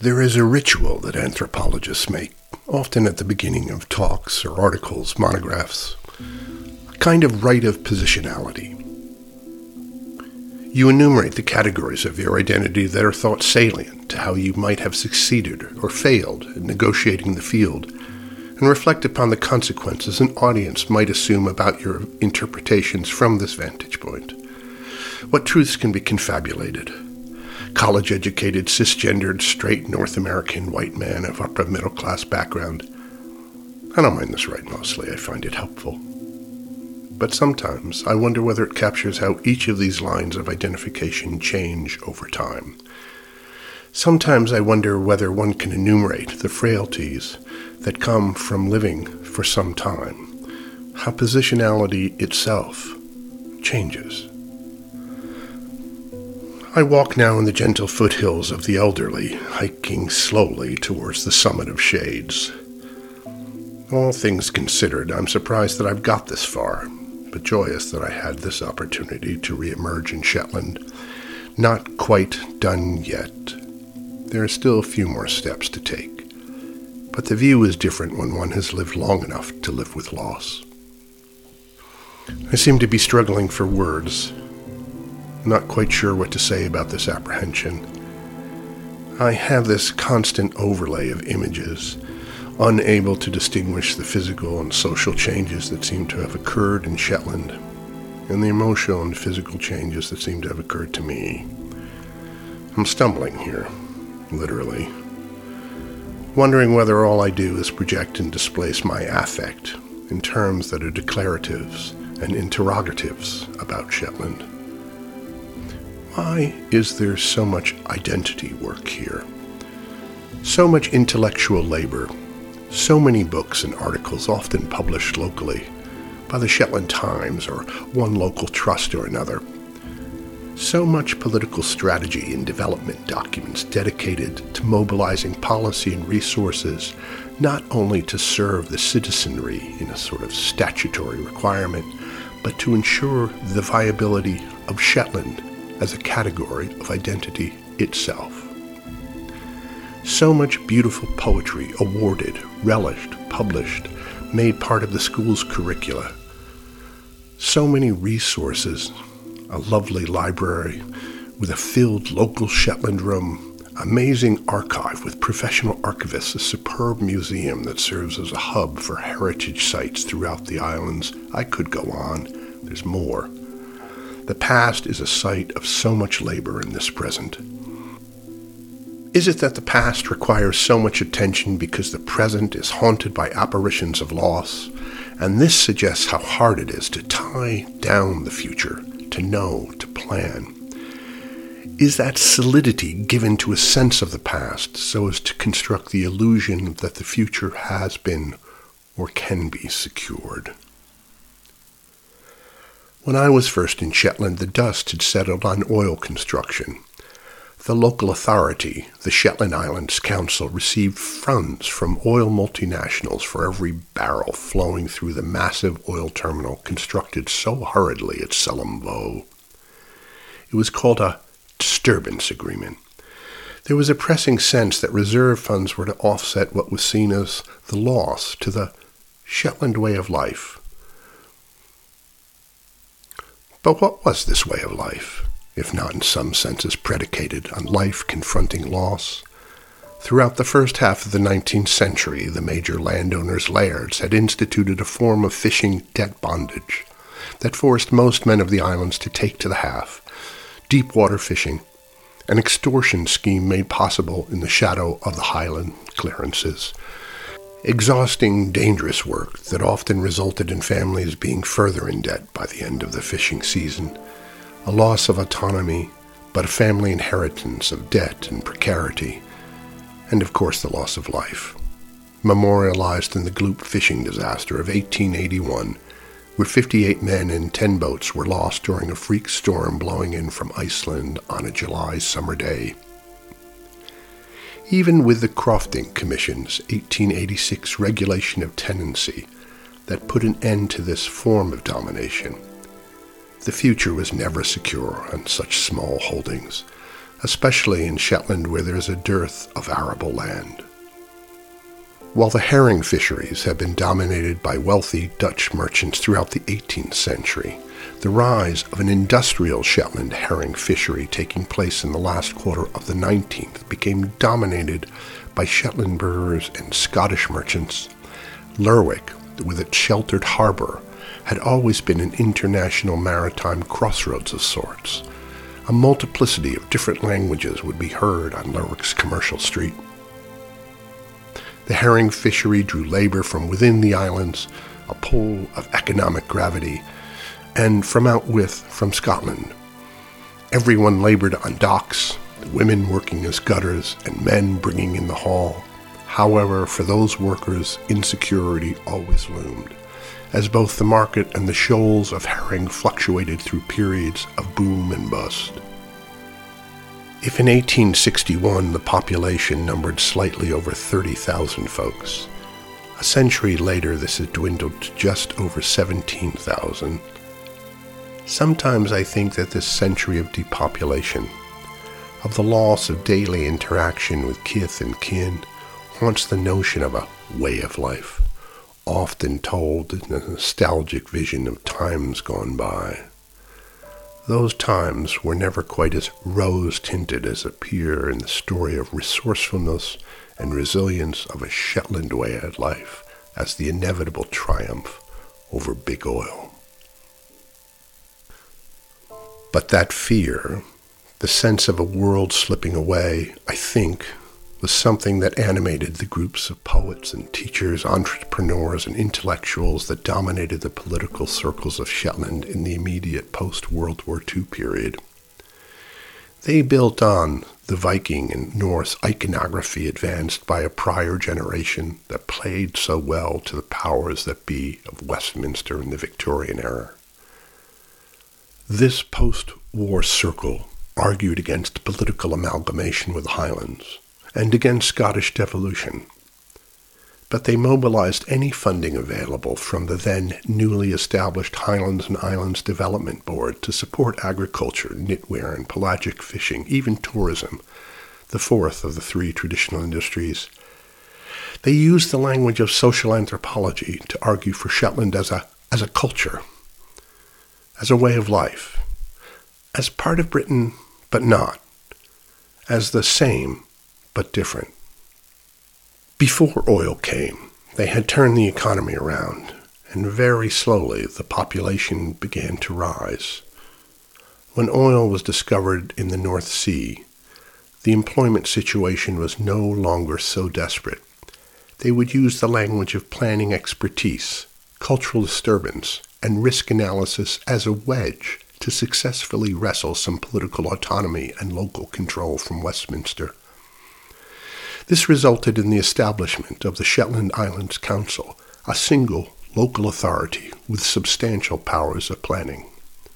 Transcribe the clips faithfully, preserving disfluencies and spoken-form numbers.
There is a ritual that anthropologists make, often at the beginning of talks or articles, monographs, a kind of rite of positionality. You enumerate the categories of your identity that are thought salient to how you might have succeeded or failed in negotiating the field, and reflect upon the consequences an audience might assume about your interpretations from this vantage point. What truths can be confabulated? College-educated, cisgendered, straight North American white man of upper middle-class background. I don't mind this right mostly. I find it helpful. But sometimes I wonder whether it captures how each of these lines of identification change over time. Sometimes I wonder whether one can enumerate the frailties that come from living for some time, how positionality itself changes. I walk now in the gentle foothills of the elderly, hiking slowly towards the summit of shades. All things considered, I'm surprised that I've got this far, but joyous that I had this opportunity to re-emerge in Shetland. Not quite done yet. There are still a few more steps to take, but the view is different when one has lived long enough to live with loss. I seem to be struggling for words. Not quite sure what to say about this apprehension. I have this constant overlay of images, unable to distinguish the physical and social changes that seem to have occurred in Shetland, and the emotional and physical changes that seem to have occurred to me. I'm stumbling here, literally, wondering whether all I do is project and displace my affect in terms that are declaratives and interrogatives about Shetland. Why is there so much identity work here? So much intellectual labor, so many books and articles often published locally by the Shetland Times or one local trust or another. So much political strategy and development documents dedicated to mobilizing policy and resources not only to serve the citizenry in a sort of statutory requirement, but to ensure the viability of Shetland as a category of identity itself. So much beautiful poetry awarded, relished, published, made part of the school's curricula. So many resources, a lovely library with a filled local Shetland room, amazing archive with professional archivists, a superb museum that serves as a hub for heritage sites throughout the islands. I could go on. There's more. The past is a site of so much labor in this present. Is it that the past requires so much attention because the present is haunted by apparitions of loss, and this suggests how hard it is to tie down the future, to know, to plan? Is that solidity given to a sense of the past so as to construct the illusion that the future has been or can be secured? When I was first in Shetland, the dust had settled on oil construction. The local authority, the Shetland Islands Council, received funds from oil multinationals for every barrel flowing through the massive oil terminal constructed so hurriedly at Selim Voe. It was called a disturbance agreement. There was a pressing sense that reserve funds were to offset what was seen as the loss to the Shetland way of life. But what was this way of life, if not in some senses predicated on life confronting loss? Throughout the first half of the nineteenth century, the major landowners' lairds had instituted a form of fishing debt bondage that forced most men of the islands to take to the half, deep water fishing, an extortion scheme made possible in the shadow of the highland clearances. Exhausting, dangerous work that often resulted in families being further in debt by the end of the fishing season. A loss of autonomy, but a family inheritance of debt and precarity. And of course the loss of life, memorialized in the Gloop fishing disaster of eighteen eighty-one, where fifty-eight men and ten boats were lost during a freak storm blowing in from Iceland on a July summer day. Even with the Crofting Commission's eighteen eighty-six regulation of tenancy that put an end to this form of domination, the future was never secure on such small holdings, especially in Shetland where there is a dearth of arable land. While the herring fisheries have been dominated by wealthy Dutch merchants throughout the eighteenth century, the rise of an industrial Shetland herring fishery taking place in the last quarter of the nineteenth became dominated by Shetland brewers and Scottish merchants. Lerwick, with its sheltered harbour, had always been an international maritime crossroads of sorts. A multiplicity of different languages would be heard on Lerwick's commercial street. The herring fishery drew labor from within the islands, a pole of economic gravity, and from out with, from Scotland. Everyone labored on docks, women working as gutters and men bringing in the haul. However, for those workers, insecurity always loomed, as both the market and the shoals of herring fluctuated through periods of boom and bust. If in eighteen sixty-one the population numbered slightly over thirty thousand folks, a century later this had dwindled to just over seventeen thousand. Sometimes I think that this century of depopulation, of the loss of daily interaction with kith and kin, haunts the notion of a way of life, often told in a nostalgic vision of times gone by. Those times were never quite as rose-tinted as appear in the story of resourcefulness and resilience of a Shetland way of life as the inevitable triumph over big oil. But that fear, the sense of a world slipping away, I think, was something that animated the groups of poets and teachers, entrepreneurs and intellectuals that dominated the political circles of Shetland in the immediate post-World War Two period. They built on the Viking and Norse iconography advanced by a prior generation that played so well to the powers that be of Westminster in the Victorian era. This post-war circle argued against political amalgamation with the Highlands and against Scottish devolution, but they mobilized any funding available from the then newly established Highlands and Islands Development Board to support agriculture, knitwear, and pelagic fishing, even tourism, the fourth of the three traditional industries. They used the language of social anthropology to argue for Shetland as a, as a culture, as a way of life, as part of Britain but not, as the same but different. Before oil came, they had turned the economy around, and very slowly the population began to rise. When oil was discovered in the North Sea, the employment situation was no longer so desperate. They would use the language of planning expertise, cultural disturbance, and risk analysis as a wedge to successfully wrestle some political autonomy and local control from Westminster. This resulted in the establishment of the Shetland Islands Council, a single local authority with substantial powers of planning.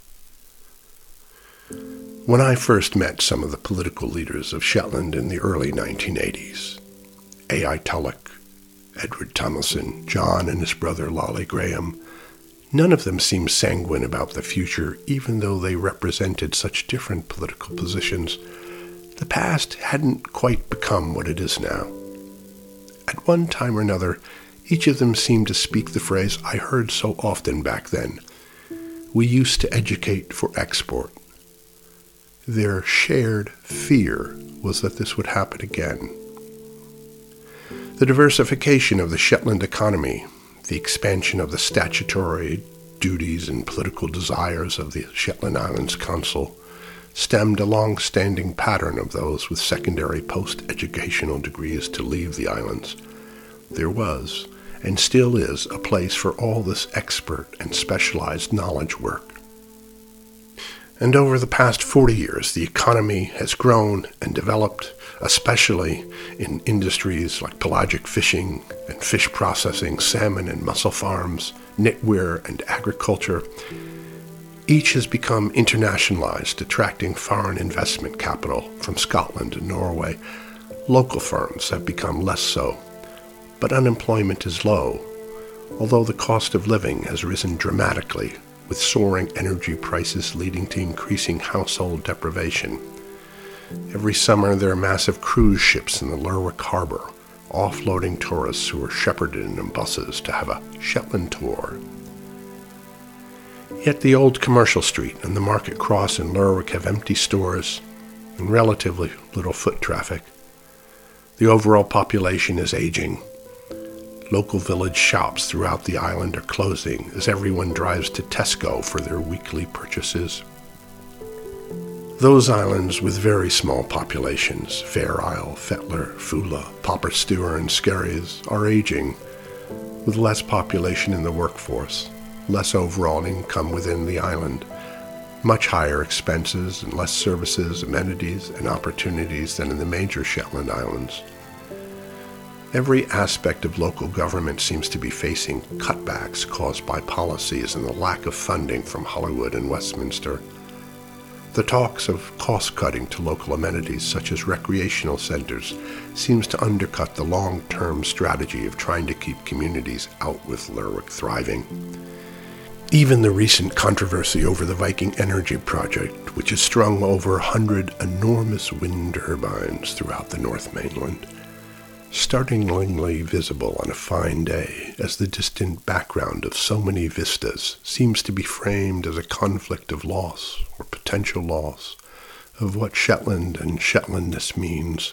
When I first met some of the political leaders of Shetland in the early nineteen eighties, A I Tulloch, Edward Tomlinson, John and his brother Lolly Graham, none of them seemed sanguine about the future, even though they represented such different political positions. The past hadn't quite become what it is now. At one time or another, each of them seemed to speak the phrase I heard so often back then: we used to educate for export. Their shared fear was that this would happen again. The diversification of the Shetland economy, the expansion of the statutory duties and political desires of the Shetland Islands Council, stemmed a long-standing pattern of those with secondary post-educational degrees to leave the islands. There was, and still is, a place for all this expert and specialized knowledge work. And over the past forty years, the economy has grown and developed, especially in industries like pelagic fishing and fish processing, salmon and mussel farms, knitwear and agriculture. Each has become internationalized, attracting foreign investment capital from Scotland and Norway. Local firms have become less so, but unemployment is low, although the cost of living has risen dramatically, with soaring energy prices leading to increasing household deprivation. Every summer there are massive cruise ships in the Lerwick Harbor, offloading tourists who are shepherded in buses to have a Shetland tour. Yet the old commercial street and the market cross in Lerwick have empty stores and relatively little foot traffic. The overall population is aging. Local village shops throughout the island are closing as everyone drives to Tesco for their weekly purchases. Those islands with very small populations, Fair Isle, Fetler, Fula, Poppersteuer, and Skerries, are aging, with less population in the workforce, less overall income within the island, much higher expenses and less services, amenities, and opportunities than in the major Shetland Islands. Every aspect of local government seems to be facing cutbacks caused by policies and the lack of funding from Hollywood and Westminster. The talks of cost-cutting to local amenities such as recreational centers seems to undercut the long-term strategy of trying to keep communities out with Lerwick thriving. Even the recent controversy over the Viking Energy project, which has strung over a hundred enormous wind turbines throughout the North Mainland, startlingly visible on a fine day as the distant background of so many vistas, seems to be framed as a conflict of loss or potential loss of what Shetland and Shetlandness means.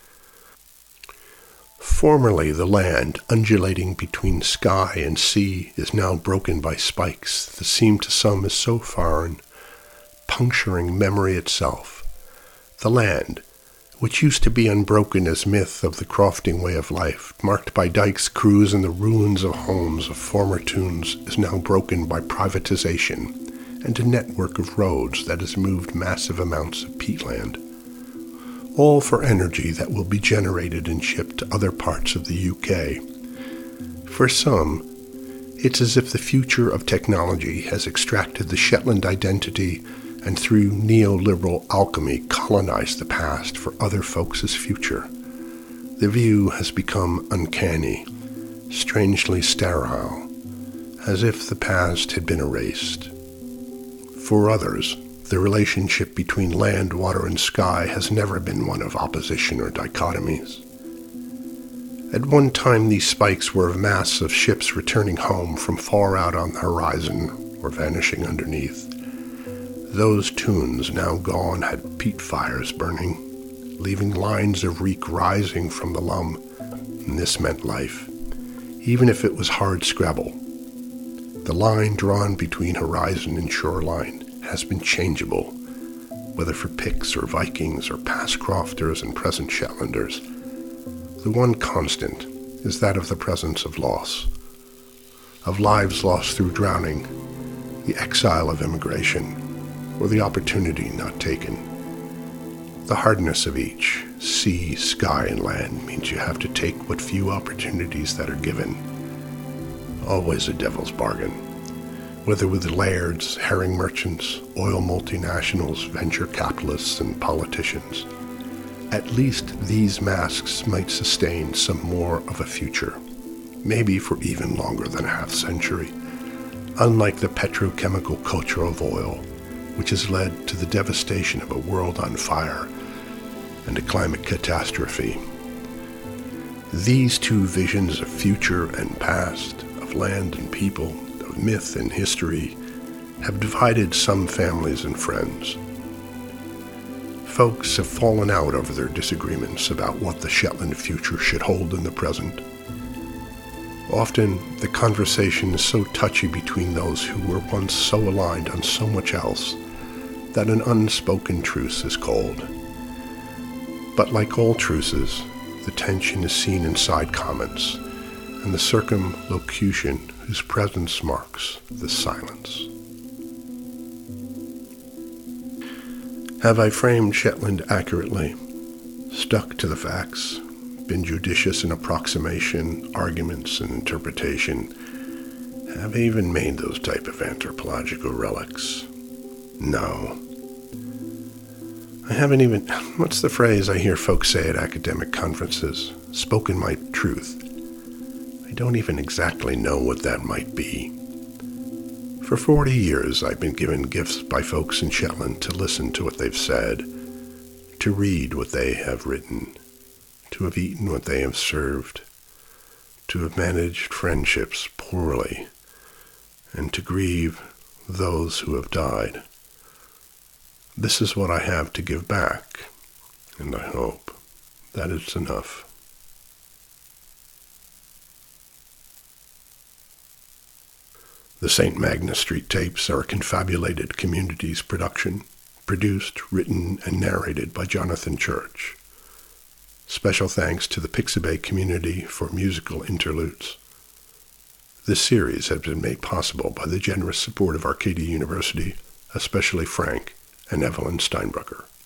Formerly the land, undulating between sky and sea, is now broken by spikes that seem to some as so foreign, puncturing memory itself. The land, which used to be unbroken as myth of the crofting way of life, marked by dikes, crews, and the ruins of homes of former tunes, is now broken by privatization and a network of roads that has moved massive amounts of peatland, all for energy that will be generated and shipped to other parts of the U K. For some, it's as if the future of technology has extracted the Shetland identity and through neoliberal alchemy colonized the past for other folks' future. The view has become uncanny, strangely sterile, as if the past had been erased. For others, the relationship between land, water, and sky has never been one of opposition or dichotomies. At one time, these spikes were of mass of ships returning home from far out on the horizon or vanishing underneath. Those tunes, now gone, had peat fires burning, leaving lines of reek rising from the lum, and this meant life, even if it was hard scrabble. The line drawn between horizon and shoreline has been changeable, whether for Picts or Vikings or past crofters and present Shetlanders. The one constant is that of the presence of loss, of lives lost through drowning, the exile of immigration, or the opportunity not taken. The hardness of each, sea, sky, and land, means you have to take what few opportunities that are given. Always a devil's bargain, whether with the lairds, herring merchants, oil multinationals, venture capitalists, and politicians. At least these masks might sustain some more of a future, maybe for even longer than a half century, unlike the petrochemical culture of oil, which has led to the devastation of a world on fire and a climate catastrophe. These two visions of future and past, of land and people, of myth and history, have divided some families and friends. Folks have fallen out over their disagreements about what the Shetland future should hold in the present. Often, the conversation is so touchy between those who were once so aligned on so much else that an unspoken truce is called. But like all truces, the tension is seen in side comments and the circumlocution whose presence marks the silence. Have I framed Shetland accurately, stuck to the facts, been judicious in approximation, arguments, and interpretation? Have I even made those type of anthropological relics? No. I haven't even, what's the phrase I hear folks say at academic conferences? Spoken my truth. I don't even exactly know what that might be. For forty years I've been given gifts by folks in Shetland to listen to what they've said, to read what they have written, to have eaten what they have served, to have managed friendships poorly, and to grieve those who have died. This is what I have to give back, and I hope that it's enough. The Saint Magnus Street Tapes are a Confabulated Communities production, produced, written, and narrated by Jonathan Church. Special thanks to the Pixabay community for musical interludes. This series has been made possible by the generous support of Arcadia University, especially Frank and Evelyn Steinbrucker.